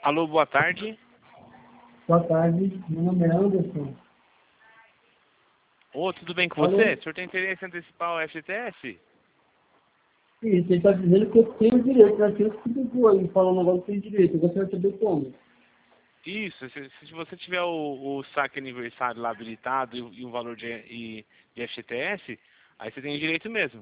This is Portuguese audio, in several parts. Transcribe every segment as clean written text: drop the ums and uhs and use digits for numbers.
Alô, boa tarde. Boa tarde, meu nome é Anderson. Ô, tudo bem com Alô? você? O senhor tem interesse em antecipar o FGTS? Isso, ele está dizendo que eu tenho direito, né? Que eu fico aí falando agora que eu tenho direito. Eu gostaria de saber como. Isso, se você tiver o saque aniversário lá habilitado e o valor de FGTS, aí você tem direito mesmo.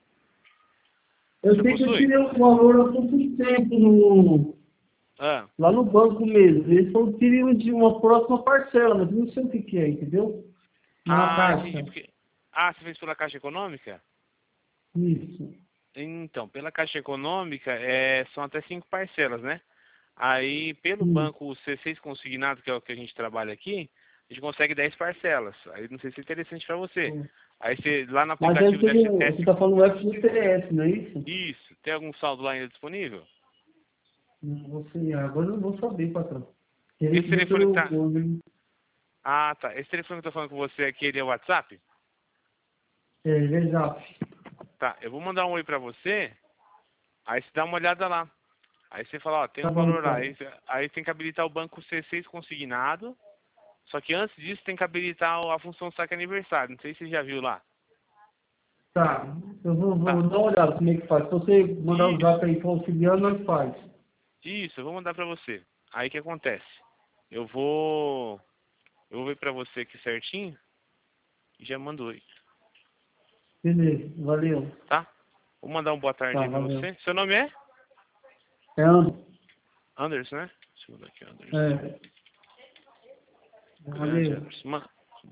Eu Você sei que eu possui? tirei o valor há pouco tempo Ah, lá no banco mesmo. Eles falou que teriam de uma próxima parcela, mas eu não sei o que é, entendeu? Na entendi. caixa. Porque... você fez pela Caixa Econômica? Isso. Então, pela Caixa Econômica são até 5 parcelas, né? Aí, pelo Isso. banco C6 consignado, que é o que a gente trabalha aqui, a gente consegue 10 parcelas. Aí não sei se é interessante para você. Aí você, lá no Mas aí aplicativo da você FGTS, está falando do FGTS, não é isso? isso, tem algum saldo lá ainda disponível? Não, você, agora eu não vou saber, patrão. Teria Esse que ver telefone que pelo... tá... tá. Esse telefone que eu tô falando com você aqui, ele é o WhatsApp? Exato. Tá, eu vou mandar um oi pra você, aí você dá uma olhada lá. Aí você fala, ó, tem Tá um bom, valor lá. então. Aí tem que habilitar o banco C6 consignado. Só que antes disso tem que habilitar a função saque aniversário. Não sei se você já viu lá. Tá, eu vou Tá. dar uma olhada como é que faz. Se você mandar o Isso, zap aí para auxiliar, nós faz. isso, eu vou mandar pra você. Aí o que acontece? Eu vou ver pra você aqui certinho e já mando oi, Beleza, valeu. tá? Vou mandar um boa tarde Tá, aí pra valeu. você. Seu nome é? É Anderson. Anderson, né? Deixa eu mandar aqui, Anderson. É, Grande valeu. Anderson.